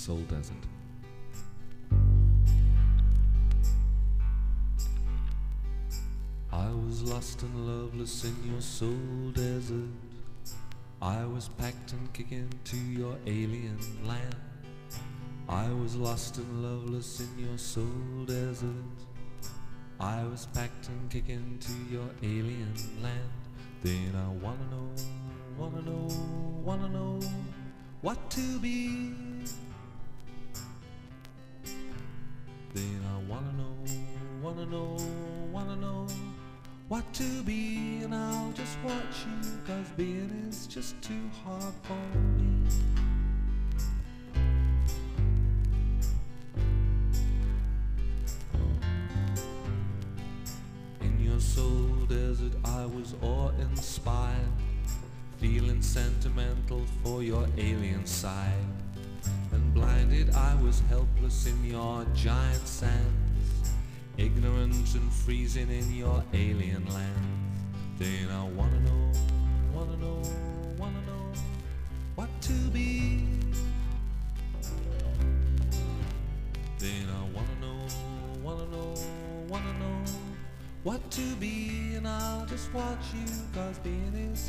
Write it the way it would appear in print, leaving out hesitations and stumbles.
Soul Desert. I was lost and loveless in your soul desert. I was packed and kicking to your alien land. I was lost and loveless in your soul desert. I was packed and kicking to your alien land. Then I wanna know what to be. Then I wanna know what to be. And I'll just watch you, 'cause being is just too hard for me. In your soul desert I was awe-inspired, feeling sentimental for your alien side. And blinded I was helpless in your giant sands, ignorant and freezing in your alien land. Then I wanna know what to be. Then I wanna know what to be. And I'll just watch you, 'cause being is